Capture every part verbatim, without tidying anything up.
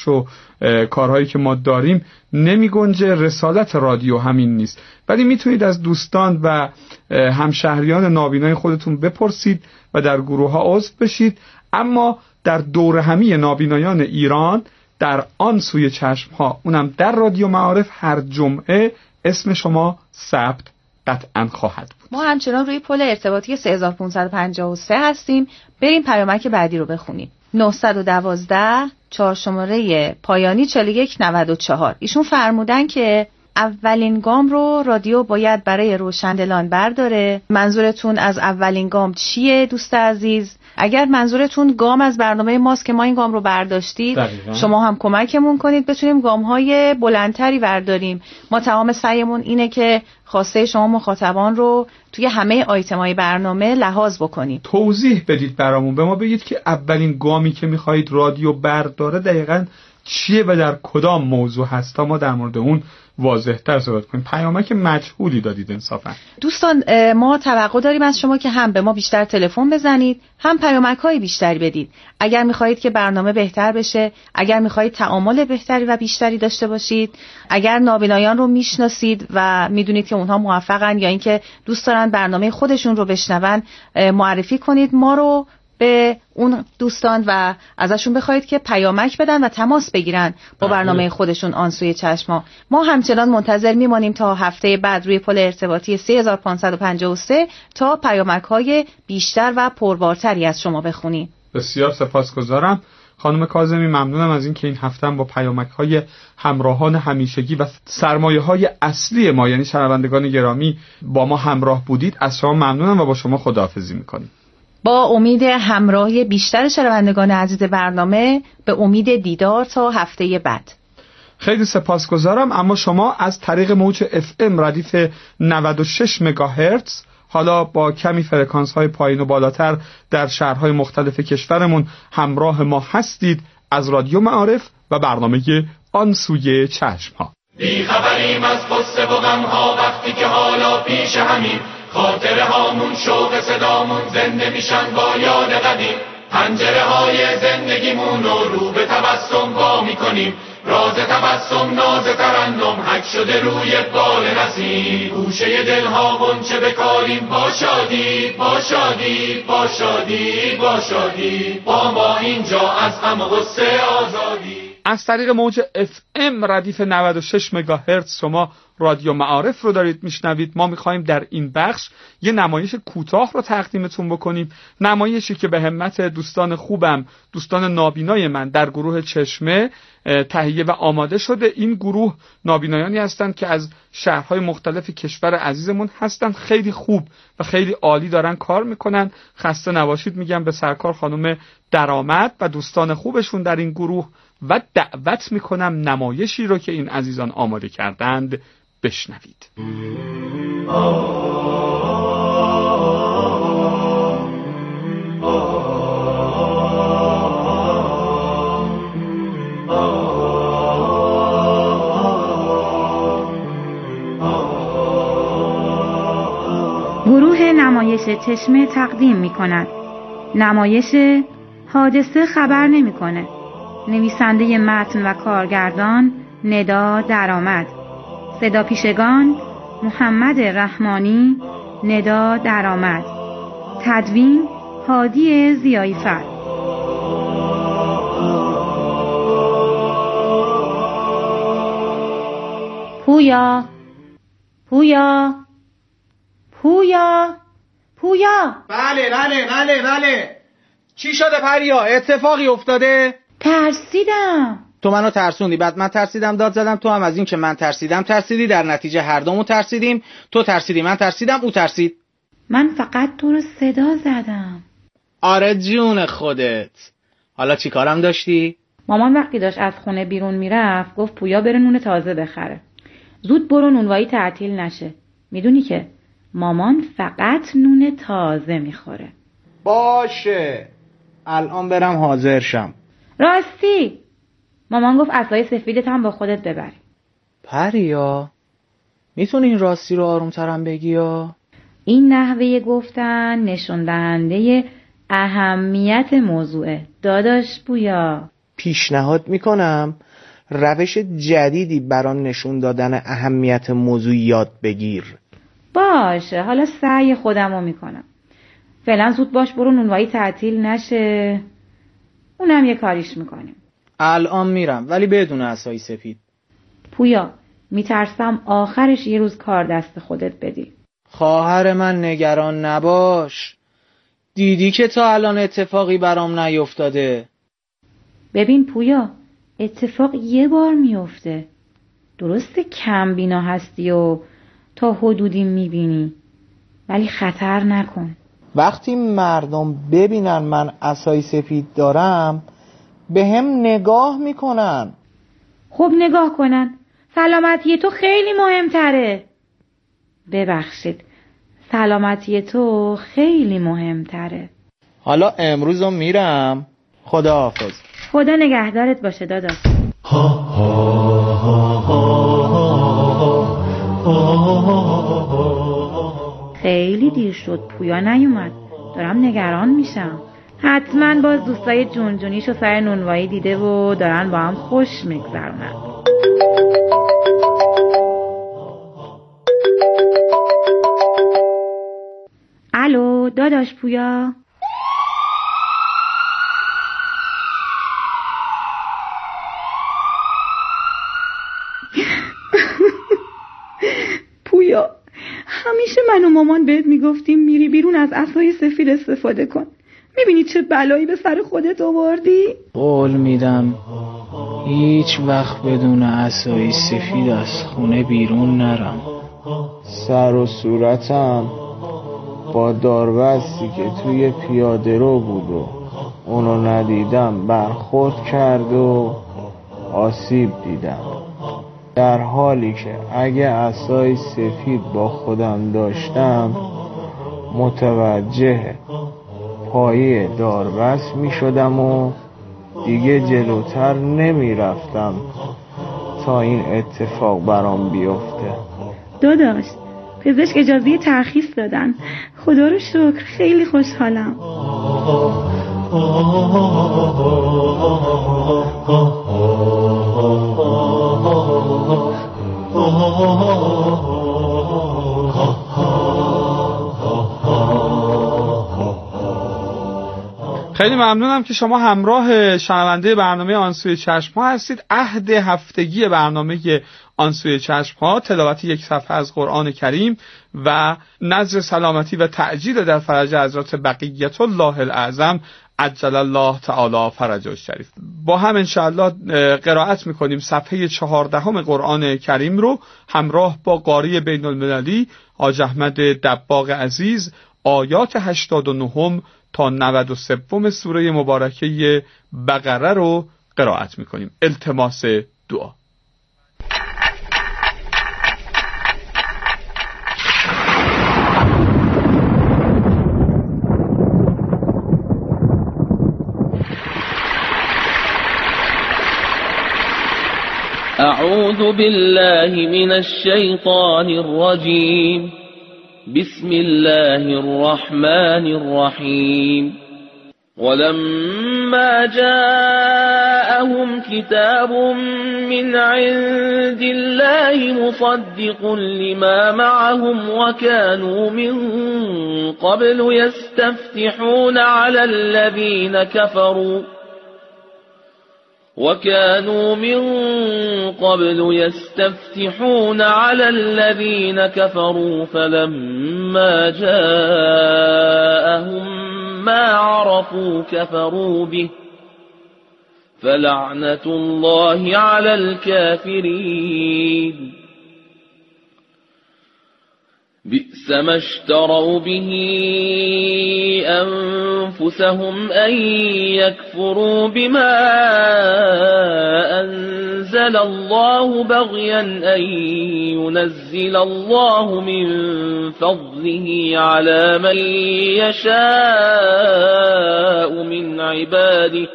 بخش و کارهایی که ما داریم نمی گنجه. رسالت رادیو همین نیست، ولی میتونید از دوستان و همشهریان نابینای خودتون بپرسید و در گروه ها عضو بشید. اما در دور همی نابینایان ایران در آن سوی چشم ها، اونم در رادیو معارف، هر جمعه اسم شما ثبت قطعا خواهد بود. ما همچنان روی پل ارتباطی سه هزار و پانصد و پنجاه و سه هستیم. بریم پیامک بعدی رو بخونیم. نه یک دو چهار شماره پایانی چهل و یک نود و چهار. ایشون فرمودن که اولین گام رو رادیو باید برای روشندلان برداره. منظورتون از اولین گام چیه دوست عزیز؟ اگر منظورتون گام از برنامه ماست که ما این گام رو برداشتید، دقیقا. شما هم کمکمون کنید بتونیم گام‌های بلندتری برداریم. ما تمام سعیمون اینه که خواسته شما مخاطبان رو توی همه آیتم‌های برنامه لحاظ بکنیم. توضیح بدید برامون، به ما بگید که اولین گامی که می‌خواید رادیو برداره دقیقاً چیه و در کدام موضوع هست تا ما در مورد اون واضح‌تر صحبت کنیم. پیامک مجهولی دادید انصافا. دوستان ما توقع داریم از شما که هم به ما بیشتر تلفن بزنید، هم پیامک‌های بیشتری بدید. اگر می‌خواهید که برنامه بهتر بشه، اگر می‌خواهید تعامل بهتری و بیشتری داشته باشید، اگر نابینایان رو میشناسید و میدونید که اونها موفقن یا اینکه دوست دارن برنامه خودشون رو بشنون، معرفی کنید ما رو به اون دوستان و ازشون بخواید که پیامک بدن و تماس بگیرن با برنامه خودشون آن سوی چشما. ما همچنان منتظر میمانیم تا هفته بعد روی پل ارتباطی سه هزار و پانصد و پنجاه و سه تا پیامک های بیشتر و پربارتری از شما بخونیم. بسیار سپاسگزارم خانم کاظمی، ممنونم از این که این هفته با پیامک های همراهان همیشگی و سرمایه های اصلی ما یعنی شنوندگان گرامی با ما همراه بودید. از شما ممنونم و با شما خداحافظی میکنیم. با امید همراهی بیشتر شنوندگان عزیز برنامه، به امید دیدار تا هفته بعد. خیلی سپاسگزارم. اما شما از طریق موج اف ام ردیف نود و شش مگاهرتز، حالا با کمی فرکانس های پایین و بالاتر در شهرهای مختلف کشورمون همراه ما هستید از رادیو معارف و برنامه آن سوی چشم ها. بی خبریم از قصه و غم ها وقتی که حالا پیش همین، خاطره هامون شوق صدامون زنده میشن با یاد قدیم. پنجره های زندگیمون رو رو به تبسم وا میکنیم، راز تبسم ناز ترنم حک شده روی بال نسیم. گوشه دلها غنچه بکاریم با شادی با شادی با شادی با شادی، با ما اینجا از غم و غصه آزادی. از طریق موج اف ام ردیف نود و شش مگاهرتز شما رادیو معارف رو دارید میشنوید. ما میخوایم در این بخش یه نمایش کوتاه رو تقدیمتون بکنیم، نمایشی که به همت دوستان خوبم، دوستان نابینای من در گروه چشمه تهیه و آماده شده. این گروه نابینایانی هستند که از شهرهای مختلف کشور عزیزمون هستن، خیلی خوب و خیلی عالی دارن کار میکنن. خسته نباشید میگم به سرکار خانم درآمد و دوستان خوبشون در این گروه و دعوت میکنم نمایشی رو که این عزیزان آماده کردند بشنوید. گروه نمایش چشمه تقدیم میکند نمایش حادثه خبر نمیکنه. نویسنده متن و کارگردان ندا درآمد. صدا پیشگان محمد رحمانی، ندا درآمد. تدوین هادی ضیایی‌فر. پویا پویا پویا پویا. بله بله بله بله. چی شده پریا؟ اتفاقی افتاده؟ ترسیدم. تو منو ترسوندی، بعد من ترسیدم داد زدم، تو هم از این که من ترسیدم ترسیدی، در نتیجه هر دومون ترسیدیم. تو ترسیدی، من ترسیدم، او ترسید. من فقط تو رو صدا زدم. آره جون خودت. حالا چی کارم داشتی؟ مامان وقتی داشت از خونه بیرون میرفت گفت پویا بره نون تازه بخره. زود برو نونوایی تعطیل نشه. میدونی که مامان فقط نون تازه میخوره. باشه الان برم حاضر شم. راستی مامان گفت عصای سفیدت هم با خودت ببری. پریا میتونی این راستی رو آرومترم بگی یا؟ این نحوه گفتن نشون دهنده اهمیت موضوعه داداش پویا. پیشنهاد میکنم روش جدیدی برای نشون دادن اهمیت موضوع یاد بگیر. باشه، حالا سعی خودمو میکنم. فعلا زود باش برو نونوایی تعطیل نشه، اونم یه کاریش میکنیم. الان میرم ولی بدون عصای سفید. پویا میترسم آخرش یه روز کار دست خودت بدی. خواهر من نگران نباش، دیدی که تا الان اتفاقی برام نیفتاده. ببین پویا، اتفاق یه بار میفته. درسته کم بینا هستی و تا حدودی میبینی، ولی خطر نکن. وقتی مردم ببینن من عصای سفید دارم به هم نگاه میکنن. خب نگاه کنن، سلامتی تو خیلی مهمتره. ببخشید، سلامتی تو خیلی مهمتره. حالا امروزو میرم، خداحافظ. خدا نگهدارت باشه داداش. خیلی دیر شد، پویا نیومد. دارم نگران میشم. حتما باز دوستای جونجونیشو سر نونوایی دیده و دارن با هم خوش میگذرونن. الو داداش پویا. پویا، همیشه من و مامان بهت میگفتیم میری بیرون از عصای سفید استفاده کن. میبینی چه بلایی به سر خودت آوردی؟ قول میدم هیچ وقت بدون عصای سفید از خونه بیرون نرم. سر و صورتم با داربستی که توی پیاده رو بود و اونو ندیدم برخورد کرد و آسیب دیدم، در حالی که اگه عصای سفید با خودم داشتم متوجه پایه داربست می شدم و دیگه جلوتر نمی رفتم تا این اتفاق برام بیفته. داداش، پزشک اجازه ترخیص دادن، خدا رو شکر، خیلی خوشحالم. خیلی ممنونم که شما همراه شنونده برنامه آنسوی چشم ها هستید. عهد هفتگی برنامه آنسوی چشم ها تلاوت یک صفحه از قرآن کریم و نذر سلامتی و تعجیل در فرج حضرت بقیت الله الاعظم عجل الله تعالی فرجه الشریف. با هم انشاءالله قرائت میکنیم صفحه چهاردهم قرآن کریم رو همراه با قاری بین المللی حاج احمد دباغ عزیز، آیات هشتاد و نه تا نود و سه سوره مبارکه بقره رو قرائت میکنیم. التماس دعا. أعوذ بالله من الشيطان الرجيم. بسم الله الرحمن الرحيم. ولما جاءهم كتاب من عند الله مصدق لما معهم وكانوا من قبل يستفتحون على الذين كفروا وكانوا من قبل يستفتحون على الذين كفروا فلما جاءهم ما عرفوا كفروا به فلعنة الله على الكافرين. بئس ما اشتروا به أنفسهم أن يكفروا بما أنزل الله بغيا أن ينزل الله من فضله على من يشاء من عباده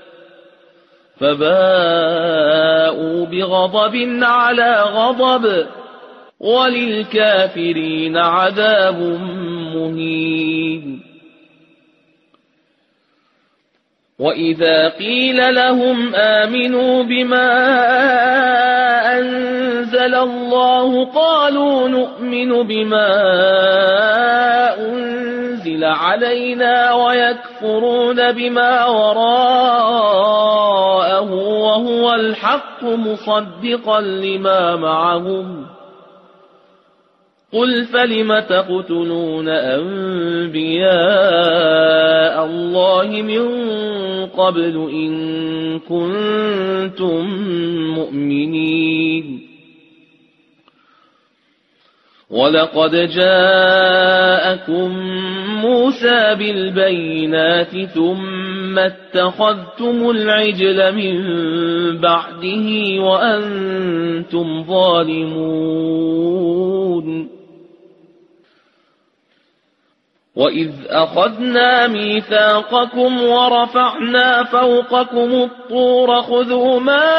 فباءوا بغضب على غضب وللكافرين عذاب مهين. وَإِذَا قِيلَ لَهُمْ آمِنُوا بِمَا أَنزَلَ اللَّهُ قَالُوا نُؤْمِنُ بِمَا أُنزِلَ عَلَيْنَا وَيَكْفُرُونَ بِمَا وَرَاءَهُ وَهُوَ الْحَقُّ مُصَدِّقًا لِمَا مَعَهُمْ قُلْ فَلِمَ تَقْتُلُونَ أَنْبِيَاءَ اللَّهِ مِنْ قَبْلُ إِنْ كُنْتُمْ مُؤْمِنِينَ وَلَقَدْ جَاءَكُمْ مُوسَى بِالْبَيِّنَاتِ ثُمَّ اتَّخَذْتُمُ الْعِجْلَ مِنْ بَعْدِهِ وَأَنْتُمْ ظَالِمُونَ وَإِذْ أَخَذْنَا مِيثَاقَكُمْ وَرَفَعْنَا فَوْقَكُمُ الطُّورَ خُذُوا مَا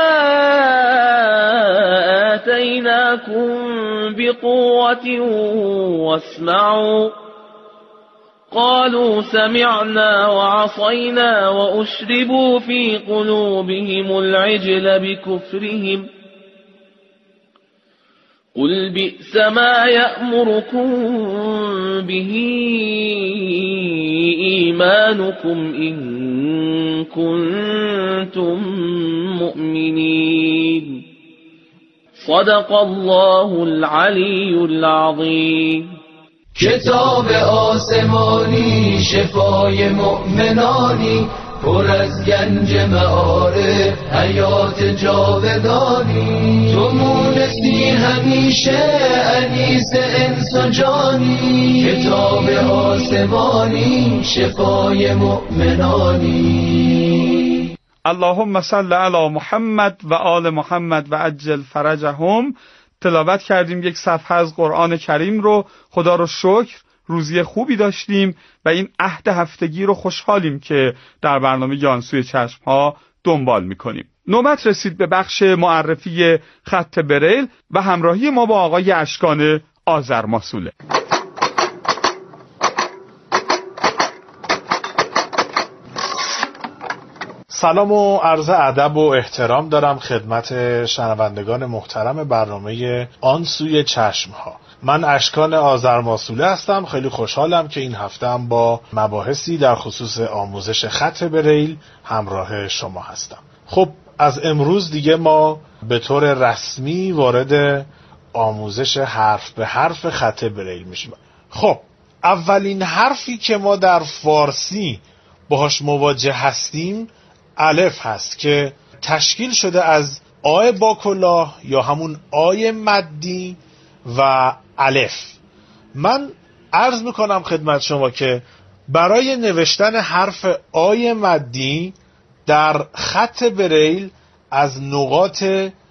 آتَيْنَاكُمْ بِقُوَّةٍ وَاسْمَعُوا قَالُوا سَمِعْنَا وَعَصَيْنَا وَأُشْرِبُوا فِي قُلُوبِهِمُ الْعِجْلَ بِكُفْرِهِمْ قُلْ بِئْسَ مَا يَأْمُرُكُمْ بِهِ إِيمَانُكُمْ إِن كُنتُم مُّؤْمِنِينَ صدق الله العلی العظیم. کتاب آسمانی شفای مؤمنانی، پر از گنج معارف حیات جاودانی، تو مونسی همیشه انیس انس و جانی، کتاب آسمانی شفای مؤمنانی. اللهم صل علی محمد و آل محمد و عجل فرجهم. تلاوت کردیم یک صفحه از قرآن کریم رو. خدا رو شکر روزی خوبی داشتیم و این عهد هفتگی رو خوشحالیم که در برنامه جانسوی چشم ها دنبال میکنیم. نوبت رسید به بخش معرفی خط بریل و همراهی ما با آقای اشکان آذرماسوله. سلام و عرض ادب و احترام دارم خدمت شنوندگان محترم برنامه آن سوی چشم ها. من اشکان آذرماسوله هستم. خیلی خوشحالم که این هفته هم با مباحثی در خصوص آموزش خط بریل همراه شما هستم. خب از امروز دیگه ما به طور رسمی وارد آموزش حرف به حرف خط بریل میشیم. خب اولین حرفی که ما در فارسی باهاش مواجه هستیم الف هست که تشکیل شده از آی با کلاه یا همون آی مدی و الف. من عرض میکنم خدمت شما که برای نوشتن حرف آی مدی در خط بریل از نقاط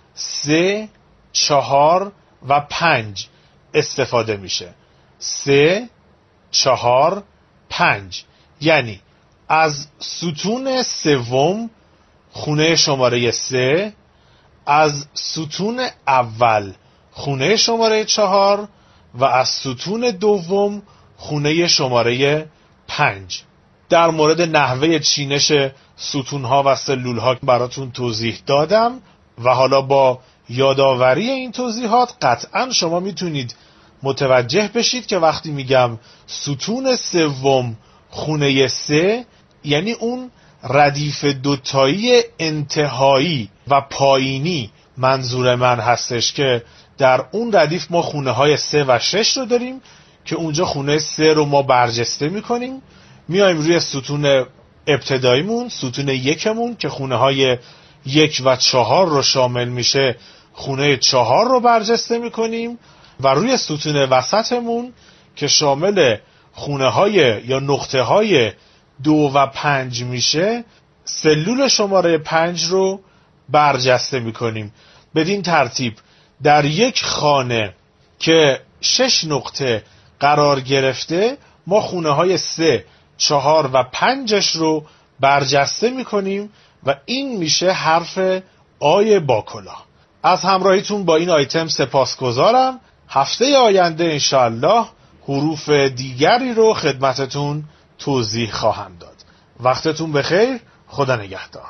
سه، چهار و پنج استفاده میشه. سه، چهار، پنج، یعنی از ستون سوم خونه شماره سه، از ستون اول خونه شماره چهار و از ستون دوم خونه شماره پنج. در مورد نحوه چینش ستونها و سلولها براتون توضیح دادم و حالا با یادآوری این توضیحات قطعا شما میتونید متوجه بشید که وقتی میگم ستون سوم خونه سه یعنی اون ردیف دوتایی انتهایی و پایینی منظور من هستش که در اون ردیف ما خونه های سه و شش رو داریم که اونجا خونه سه رو ما برجسته میکنیم، میایم روی ستون ابتداییمون ستون یکمون که خونه های یک و چهار رو شامل میشه خونه چهار رو برجسته میکنیم و روی ستون وسطمون که شامل خونه های یا نقطه های دو و پنج میشه سلول شماره پنج رو برجسته میکنیم. بدین ترتیب در یک خانه که شش نقطه قرار گرفته ما خونه های سه، چهار و پنجش رو برجسته میکنیم و این میشه حرف آی با کلاه. از همراهیتون با این آیتم سپاسگزارم. هفته آینده انشاءالله حروف دیگری رو خدمتتون توضیح خواهم داد. وقتتون بخیر. خدا نگهدار.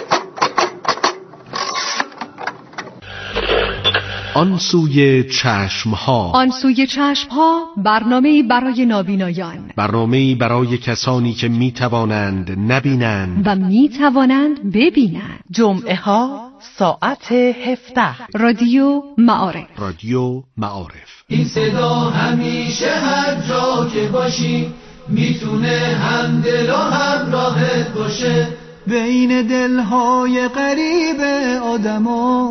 آن سوی چشمها. آن سوی چشمها برنامه‌ای برای نابینایان، برنامه‌ای برای کسانی که می توانند نبینند و می توانند ببینند. جمعه ها ساعت هفده. رادیو معارف. رادیو معارف. این صدا همیشه هر جا که باشی میتونه هم دل و هم راحت باشه، بین دلهای غریب آدما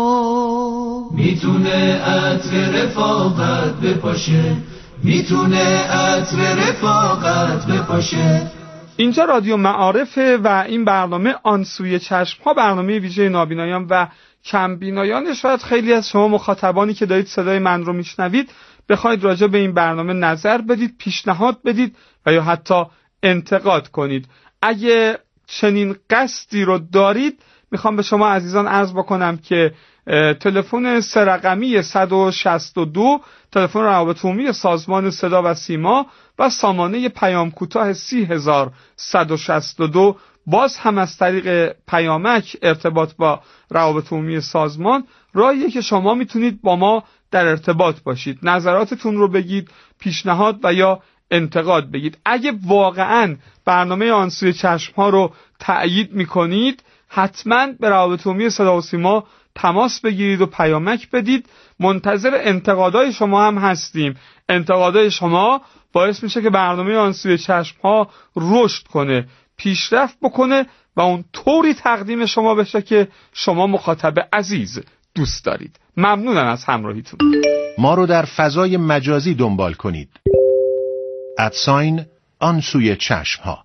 میتونه عطر رفاقت بپاشه، میتونه عطر رفاقت بپاشه. اینجا رادیو معارفه و این برنامه آن سوی چشم ها، برنامه ویژه نابینایان و کمبینایان. شاید خیلی از شما مخاطبانی که دارید صدای من رو میشنوید بخواید راجع به این برنامه نظر بدید، پیشنهاد بدید و یا حتی انتقاد کنید. اگه چنین قصدی رو دارید میخوام به شما عزیزان عرض بکنم که تلفن سه رقمی صد و شصت و دو، تلفن روابط عمومی سازمان صدا و سیما و سامانه پیام کوتاه سی هزار صد و شصت و دو، باز هم از طریق پیامک ارتباط با روابط عمومی سازمان، راهیه که شما میتونید با ما در ارتباط باشید، نظراتتون رو بگید، پیشنهاد و یا انتقاد بگید. اگه واقعاً برنامه آن سوی چشم ها رو تأیید میکنید، حتما به روابط عمومی صدا و سیما تماس بگیرید و پیامک بدید. منتظر انتقادهای شما هم هستیم. انتقادهای شما باعث میشه که برنامه آن سوی چشم ها رشد کنه، پیشرفت بکنه و اون طوری تقدیم شما بشه که شما مخاطب عزیز دوست دارید. ممنونم از همراهیتون. ما رو در فضای مجازی دنبال کنید. ادساین آن سوی چشم ها.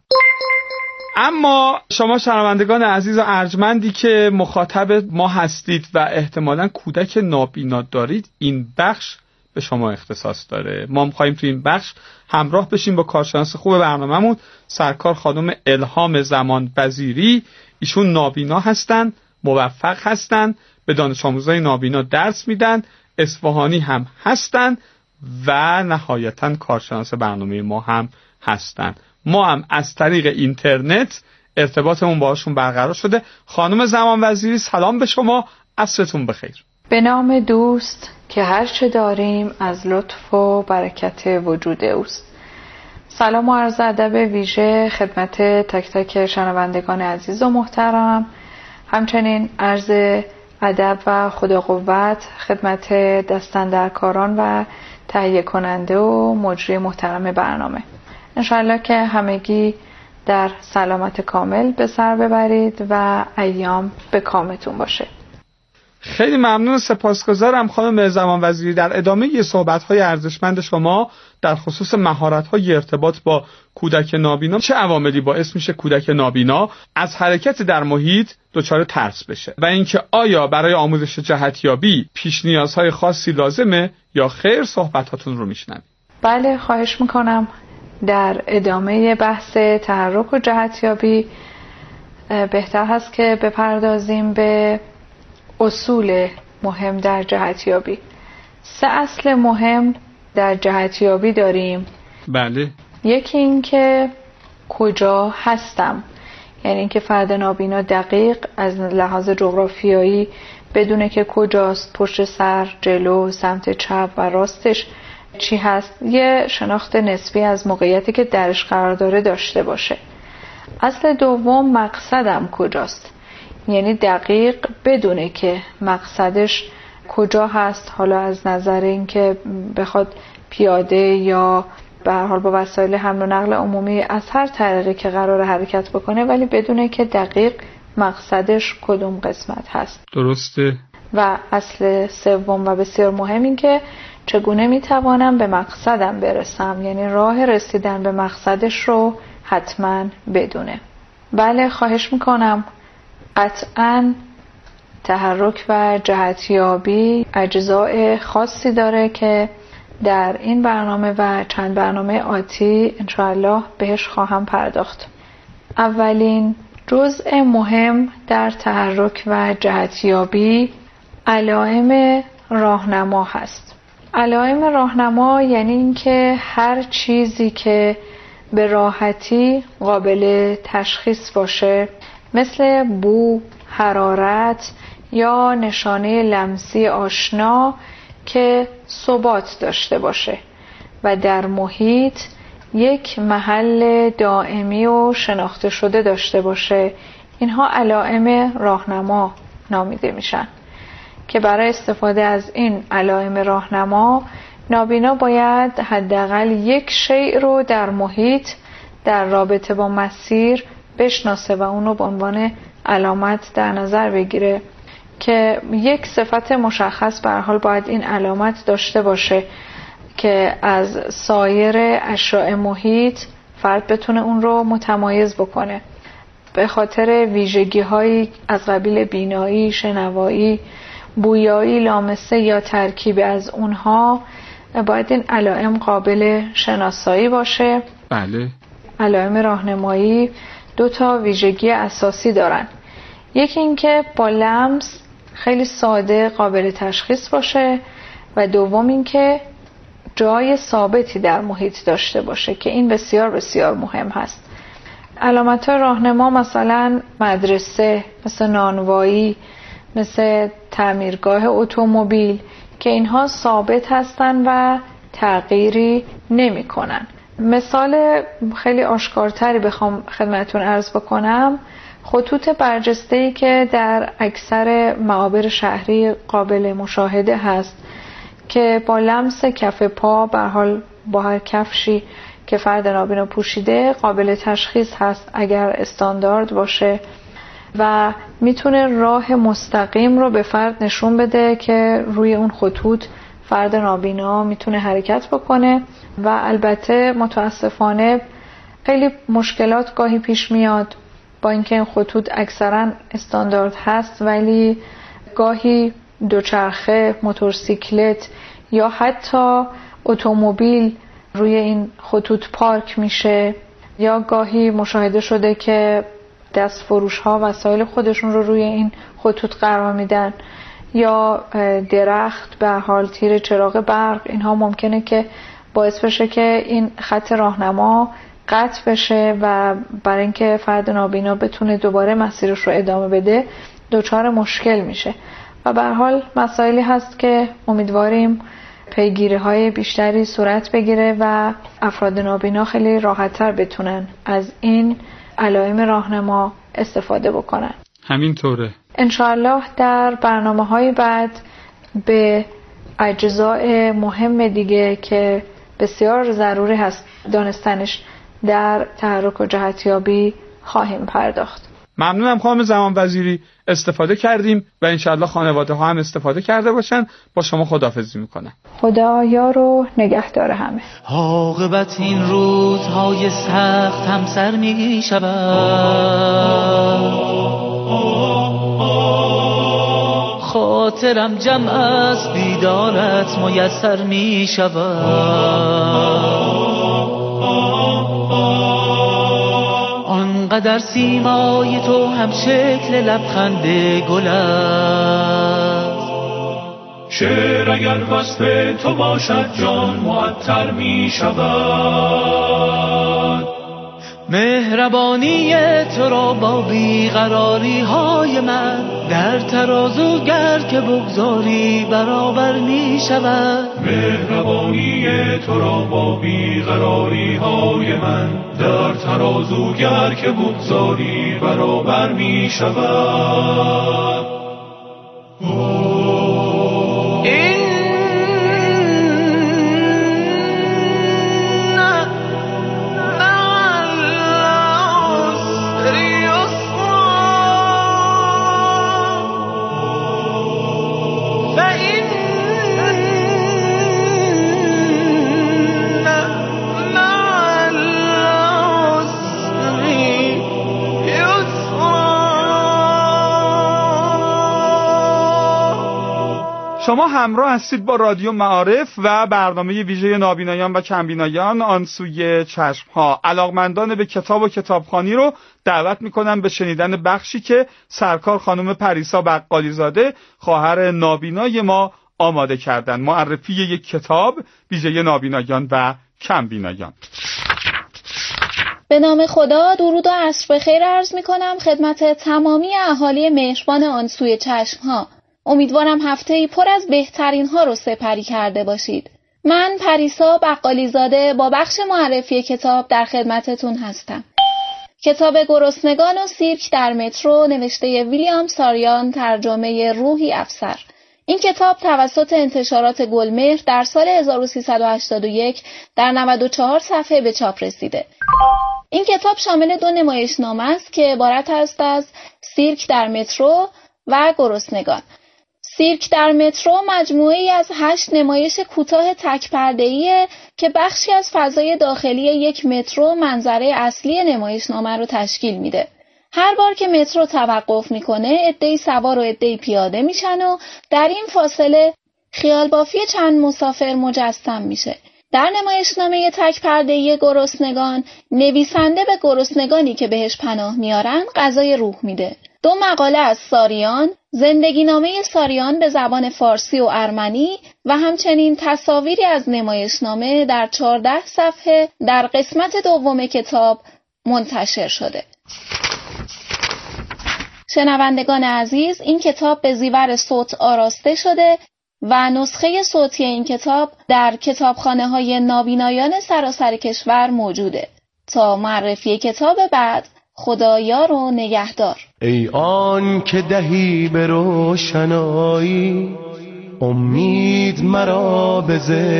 اما شما شنوندگان عزیز و ارجمندی که مخاطب ما هستید و احتمالاً کودک نابینا دارید، این بخش به شما اختصاص داره. ما می‌خوایم تو این بخش همراه بشیم با کارشناس خوب برنامه‌مون، سرکار خانم الهام زمان وزیری. ایشون نابینا هستن، موفق هستن، به دانش آموزای نابینا درس میدن، اصفهانی هم هستن و نهایتاً کارشناس برنامه ما هم هستن. ما هم از طریق اینترنت ارتباطمون باهاشون برقرار شده. خانم زمان وزیری، سلام به شما، عصرتون بخیر. به نام دوست که هر چه داریم از لطف و برکت وجود اوست. سلام و عرض ادب ویژه خدمت تک تک شنوندگان عزیز و محترم، همچنین عرض ادب و خدا قوت خدمت دستاندرکاران و تهیه کننده و مجری محترم برنامه. انشالله که همگی در سلامت کامل به سر ببرید و ایام به کامتون باشه. خیلی ممنون، سپاسگزارم خانم زمان وزیری. در ادامه یه صحبت‌های ارزشمند شما در خصوص مهارت‌های ارتباط با کودک نابینا، چه عواملی باعث میشه کودک نابینا از حرکت در محیط دچار ترس بشه و اینکه آیا برای آموزش جهتیابی پیش نیازهای خاصی لازمه یا خیر، صحبتاتون رو میشنویم. بله، خواهش میکنم. در ادامه بحث تحرک و جهتیابی بهتر هست که بپردازیم به اصول مهم در جهتیابی. سه اصل مهم در جهتیابی داریم. بله. یکی این که کجا هستم، یعنی اینکه فرد نابینا دقیق از لحاظ جغرافیایی بدونه که کجاست، پشت سر، جلو، سمت چپ و راستش چی هست، یه شناخت نسبی از موقعیتی که درش قرار داره داشته باشه. اصل دوم مقصدم کجاست، یعنی دقیق بدونه که مقصدش کجا هست، حالا از نظر اینکه بخواد پیاده یا به هر حال با وسایل حمل و نقل عمومی از هر طریقی که قرار حرکت بکنه، ولی بدونه که دقیق مقصدش کدوم قسمت هست. درسته. و اصل سوم و بسیار مهم این که چگونه میتوانم به مقصدم برسم، یعنی راه رسیدن به مقصدش رو حتما بدونه. بله، خواهش میکنم. قطعاً تحرک و جهتیابی اجزای خاصی داره که در این برنامه و چند برنامه آتی انشاءالله بهش خواهم پرداخت. اولین جزء مهم در تحرک و جهتیابی علائم راهنما هست. علائم راهنما یعنی اینکه هر چیزی که به راحتی قابل تشخیص باشه مثل بو، حرارت یا نشانه لمسی آشنا که ثبات داشته باشه و در محیط یک محل دائمی و شناخته شده داشته باشه. اینها علائم راهنما نامیده میشن که برای استفاده از این علائم راهنما نابینا باید حداقل یک شیء رو در محیط در رابطه با مسیر بشناسه و اون رو به عنوان علامت در نظر بگیره که یک صفت مشخص به هر حال باید این علامت داشته باشه که از سایر اشیاء محیط فرد بتونه اون رو متمایز بکنه. به خاطر ویژگی هایی از قبیل بینایی، شنوایی، بویایی، لامسه یا ترکیب از اونها باید این علائم قابل شناسایی باشه. بله. علائم راهنمایی دو تا ویژگی اساسی دارن. یکی این که با لمس خیلی ساده قابل تشخیص باشه و دوم این که جای ثابتی در محیط داشته باشه که این بسیار بسیار مهم هست. علامت راهنما مثلا مدرسه، مثل نانوایی، مثل تعمیرگاه اتومبیل که اینها ثابت هستن و تغییری نمی کنن. مثال خیلی آشکارتری بخوام خدمتون عرض بکنم، خطوط برجسته‌ای که در اکثر معابر شهری قابل مشاهده هست که با لمس کف پا به حال با هر کفشی که فرد نابینا پوشیده قابل تشخیص هست اگر استاندارد باشه و میتونه راه مستقیم رو به فرد نشون بده که روی اون خطوط فرد نابینا میتونه حرکت بکنه. و البته متاسفانه خیلی مشکلات گاهی پیش میاد با اینکه این خطوط اکثرا استاندارد هست ولی گاهی دوچرخه، موتورسیکلت یا حتی اتومبیل روی این خطوط پارک میشه یا گاهی مشاهده شده که دست فروش ها وسایل خودشون رو روی این خطوط قرار میدن یا درخت به حال تیر چراغ برق. اینها ممکنه که باعث بشه که این خط راهنما قطع بشه و برای اینکه فرد نابینا بتونه دوباره مسیرش رو ادامه بده دچار مشکل میشه و به هر حال مسائلی هست که امیدواریم پیگیری های بیشتری صورت بگیره و افراد نابینا خیلی راحت‌تر بتونن از این علائم راهنما استفاده بکنن. همینطوره. انشاءالله در برنامه‌های بعد به اجزاء مهم دیگه که بسیار ضروری هست دانستنش در تحرک و جهتیابی خواهیم پرداخت. ممنونم خانم زمان وزیری، استفاده کردیم و انشاءالله خانواده ها هم استفاده کرده باشن. با شما خداحافظی میکنم. خدا یار و نگهدار همه. عاقبت این روزهای سخت هم سر می شود، خاطرم جمع است دیدارت میسر می شود. آنقدر سیمای تو هم شکل لبخند گل است، شعر اگر وصف تو باشد جان معطر می شود. مهربانی تو را با بیقراری های من در ترازو گر که بگذاری برابر می شود. مهربانی تو را با بیقراری های من در ترازو گر که بگذاری برابر می شود. شما همراه هستید با رادیو معارف و برنامه ویژه نابینایان و کمبینایان آن سوی چشم ها. علاقمندان به کتاب و کتابخوانی رو دعوت میکنم به شنیدن بخشی که سرکار خانم پریسا بقالی زاده خواهر نابینای ما آماده کردن. معرفی یک کتاب ویژه نابینایان و کمبینایان. به نام خدا، درود و عصر بخیر عرض می کنم خدمت تمامی اهالی مهربان آن سوی چشم ها. امیدوارم هفته‌ای پر از بهترین ها رو سپری کرده باشید. من پریسا بقالی زاده با بخش معرفی کتاب در خدمتتون هستم. کتاب گرسنگان و سیرک در مترو نوشته ویلیام ساریان، ترجمه روحی افسر. این کتاب توسط انتشارات گلمهر در سال هزار و سیصد و هشتاد و یک در نود و چهار صفحه به چاپ رسیده. این کتاب شامل دو نمایشنامه است که عبارت است از سیرک در مترو و گرسنگان. سیرک در مترو مجموعه‌ای از هشت نمایش کوتاه تک پرده‌ایه که بخشی از فضای داخلی یک مترو منظره اصلی نمایشنامه رو تشکیل میده. هر بار که مترو توقف میکنه، عده‌ای سوار و عده‌ای پیاده میشن و در این فاصله خیال بافی چند مسافر مجسم میشه. در نمایشنامه تک پرده‌ای گرسنگان، نویسنده به گرسنگانی که بهش پناه میارن غذای روح میده. دو مقاله از ساریان، زندگی نامه ساریان به زبان فارسی و ارمنی و همچنین تصاویری از نمایشنامه در چهارده صفحه در قسمت دوم کتاب منتشر شده. شنوندگان عزیز، این کتاب به زیور صوت آراسته شده و نسخه صوتی این کتاب در کتابخانه‌های نابینایان سراسر کشور موجوده. تا معرفی کتاب بعد، خدایار و نگهدار. ای آن که دهی به روشنایی، امید مرا به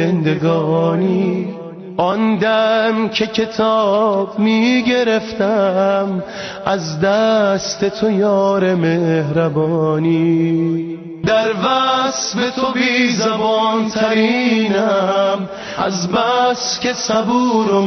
زندگانی. آن دم که کتاب می گرفتم از دست تو یار مهربانی. در وصف تو بی زبان ترینم از بس که صبور و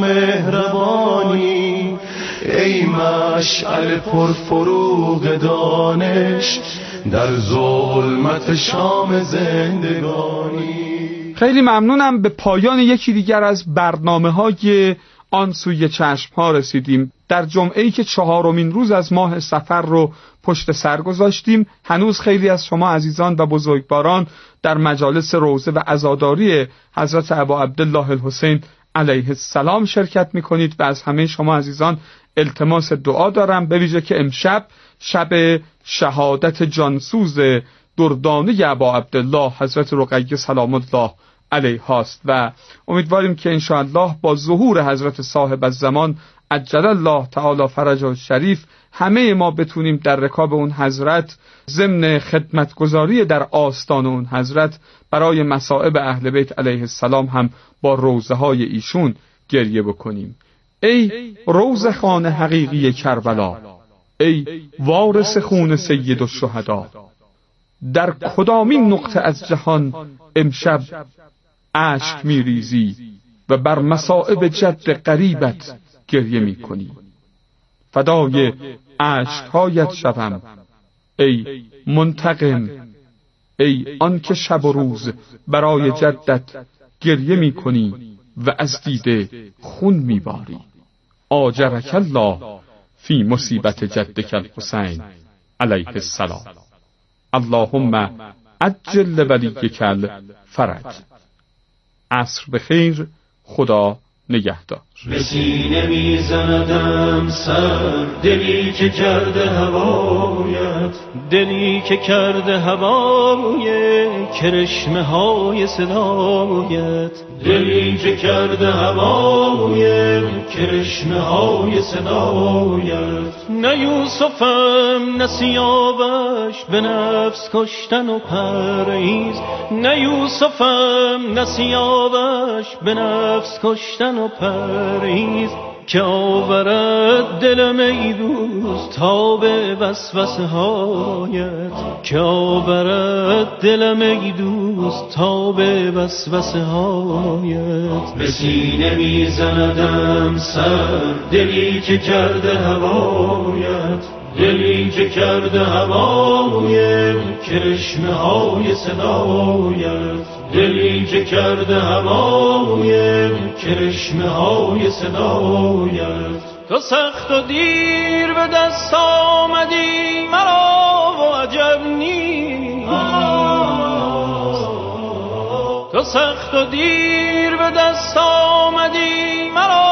مهربانی. ای مشعل پرفروغ دانش در ظلمت شام زندگانی. خیلی ممنونم. به پایان یکی دیگر از برنامه‌های آن سوی چشم‌ها رسیدیم. در جمعه‌ای که چهارمین روز از ماه صفر رو پشت سر گذاشتیم، هنوز خیلی از شما عزیزان و بزرگواران در مجالس روضه و عزاداری حضرت ابا عبدالله الحسین علیه السلام شرکت می‌کنید و از همه شما عزیزان التماس دعا دارم، به ویژه که امشب شب شهادت جانسوز دردانه ابا عبدالله حضرت رقیه سلام الله علیها است و امیدواریم که انشاءالله با ظهور حضرت صاحب الزمان عجل الله تعالی فرجه الشریف همه ما بتونیم در رکاب اون حضرت ضمن خدمتگزاری در آستان اون حضرت برای مصائب اهل بیت علیه السلام هم با روضه های ایشون گریه بکنیم. ای روضه خانه حقیقی کربلا، ای وارث خون سید الشهدا، در کدامین نقطه از جهان امشب اشک میریزی و بر مصائب جد قریبت گریه میکنی؟ فدای اشکهایت شوم ای منتقم، ای آن که شب و روز برای جدت گریه میکنی و از دیده خون میباری. آجرک الله فی مصیبت جدک الحسین علیه السلام. اللهم عجل ولیک الفرج. عصر بخیر. خدا نگهدار. به سینه میزندم سر، دلی که کرده هوایت، دلی که کرده هوای کرشمه های صدایت، دلی که کرده هوای کرشمه های صدایت. نه یوسفم نه سیاوش به نفس کشتن و پرهیز، نه یوسفم نه سیاوش به نفس کشتن و پرهیز. که آورد دلم ای دوست تا به وسوسه هایت، که آورد دلم ای دوست تا به وسوسه هایت. به سینه میزندم سر، دلی که کرده هوایت، دلی که کرده هوای کرشمه های صدایت، دلی که کرده هوای کرشمه های صدایت. تو سخت و دیر به دست آمدی مرا و عجب نیست، تو سخت و دیر به دست آمدی مرا